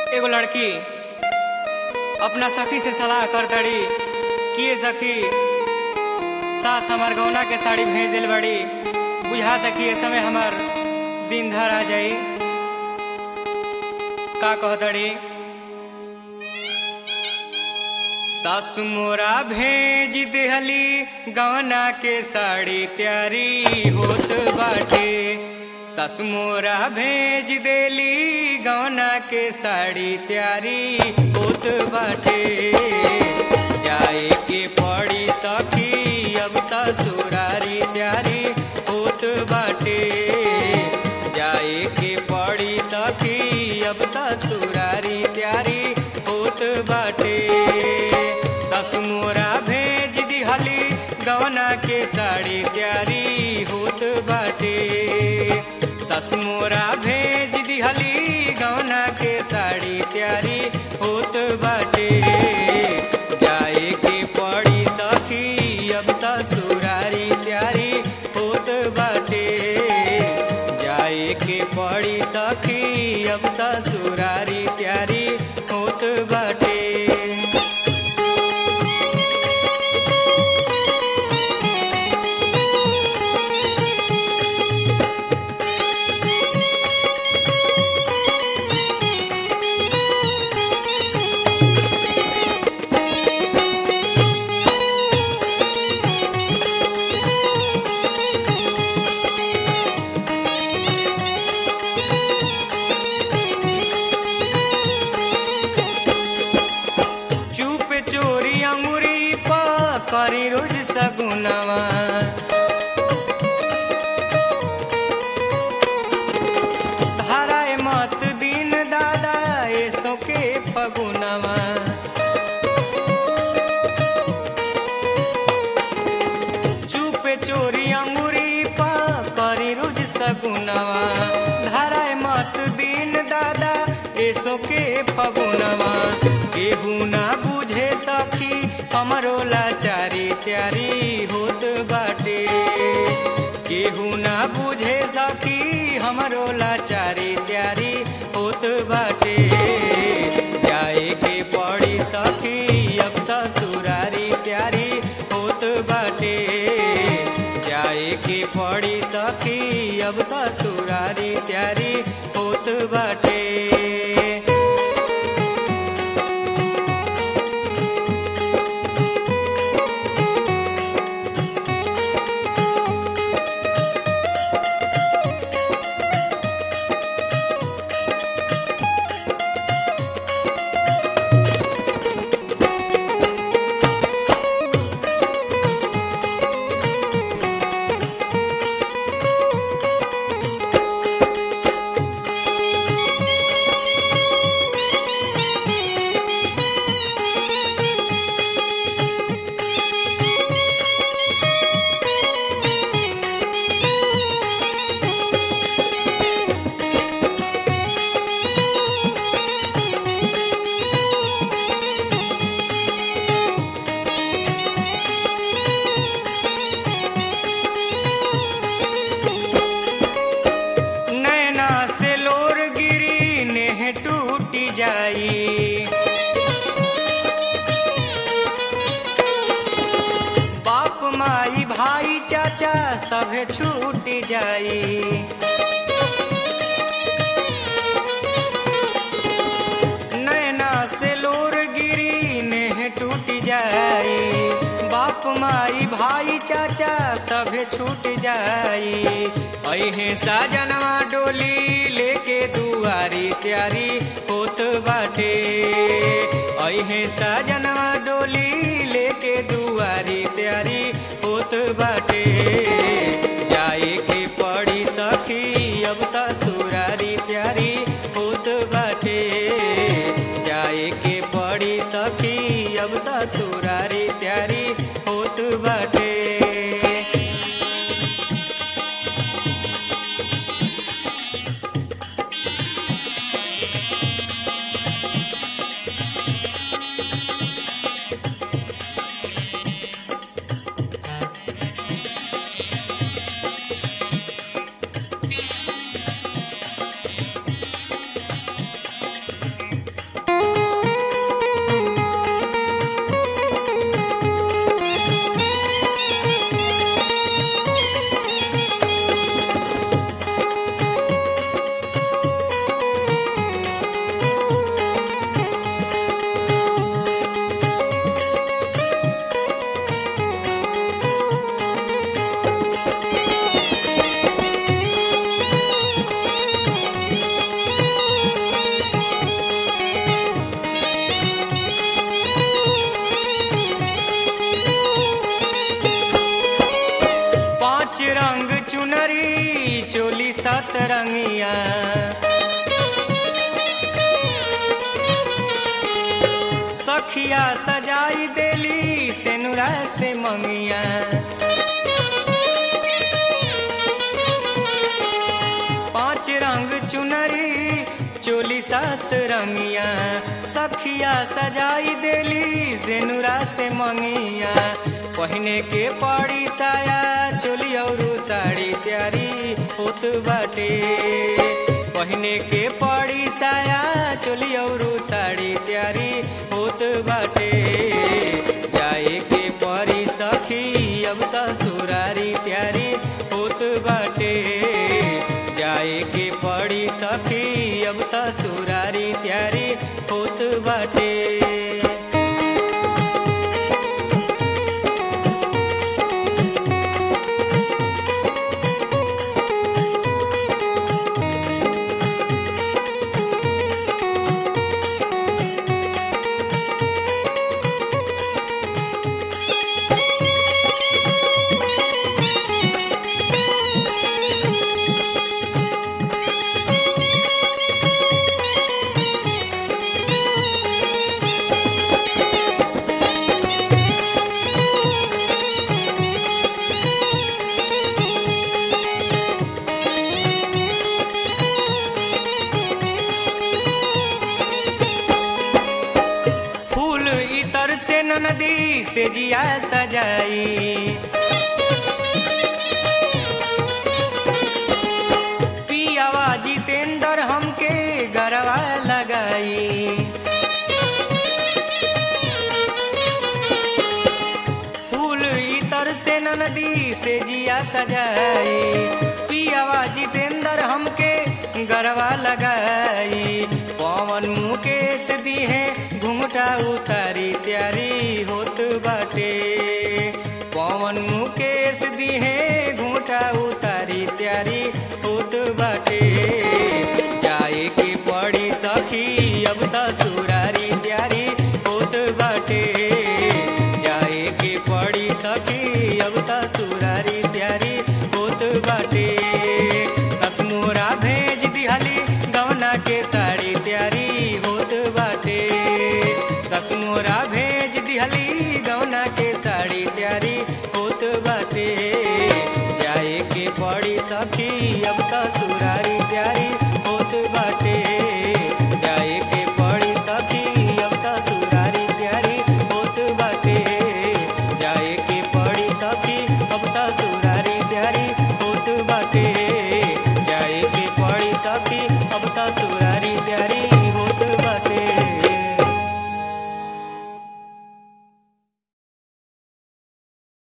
एगो लड़की अपना सखी से सलाह कर दड़ी कि सखी सास हमार गौना के साड़ी भेज दिल बड़ी, बुझा तक ये समय हमार दिन धर आ जाई। का कह दड़ी सासु मोरा भेज देहली गौना के साड़ी तैयारी होत बाटे। सासु मोरा भेज देली गौना के साड़ी तैयारी होत बाटे। जाए के पड़ी सखी अब ससुरारी तैयारी होत बाटे। जाए के पड़ी सखी अब ससुरारी तैयारी होत बाटे। सासु मोरा भेज दिहली गौना के साड़ी तैयारी होत बाटे। सासु मोरा भेज दिहली गौना के साड़ी तैयारी होत बाटे। जाए के पड़ी सखी अब ससुरारी तैयारी होत बाटे। जाए के पड़ी सखी अब ससुरारी तैयारी होत बाटे। करी रोज सगुनवा धाराए मत दिन दादा ऐसो के फगुनवा। चुपे चोरी अंगूरी पा करी रोज सगुनवा धाराए मत दिन दादा ऐसो के फगुनवा। केहू ना बुझे सखी हमरो लाचारी तैयारी होत बाटे। केहू ना बुझे सखी हमरो लाचारी तैयारी होत बाटे। जाए के पड़ी सखी अब ससुरारी तैयारी होत बाटे। जाए के पड़ी सखी अब ससुरारी तैयारी होत बाटे। बाप माई भाई चाचा सभे छूट जाई। नैना से लोर गिरी नेह टूट जाई। बाप माई भाई चाचा सभे छूट जाई। अहे साजनवा डोली लेके दुआरी तैयारी होत बाटे। अहे साजनवा डोली लेके दुआरी तैयारी होत बाटे। जाए के पड़ी सखी अब ससुरारी तैयारी होत बाटे। जाए के पड़ी सखी अब ससुरारी तैयारी होत बाटे। सतरंगिया। सखिया सजाई देली सेनुरा से मंगिया। पांच रंग चुनरी चोली सतरंगिया। सखिया सजाई देली सेनुरा से मंगिया। पहने के पड़ी साया चोली और साड़ी त्यारी होत बाटे। पहने के पड़ी साया चोली और साड़ी त्यारी होत बाटे। जाए के परी सखी अब ससुरारी त्यारी होत बाटे। जाए के पड़ी सखी अब ससुरारी त्यारी होत बाटे। से नदी से जिया सजाई। पियावा जितेंद्र हमके गरवा लगाई। फूल इतर से नदी से जिया सजाई। पियावा जितेंद्र हमके गरवा लगाई। पवन मुकेश दी है घुंघटा उतारी त्यारी होत बाटे। पवन मुकेश दी है घुंघटा उतारी त्यारी होत बाटे। जाए के पड़ी सखी अब ससुरारी त्यारी होत बाटे। जाए के पड़ी सखी अब ससुरारी त्यारी होत बाटे। ससुरा भेज दिहली गवना के साड़ी त्यारी होत बाटे। ससुरा भेज दिहली गवना के साड़ी त्यारी होत बाटे। जाए के पड़ी सखी अब ससुरारी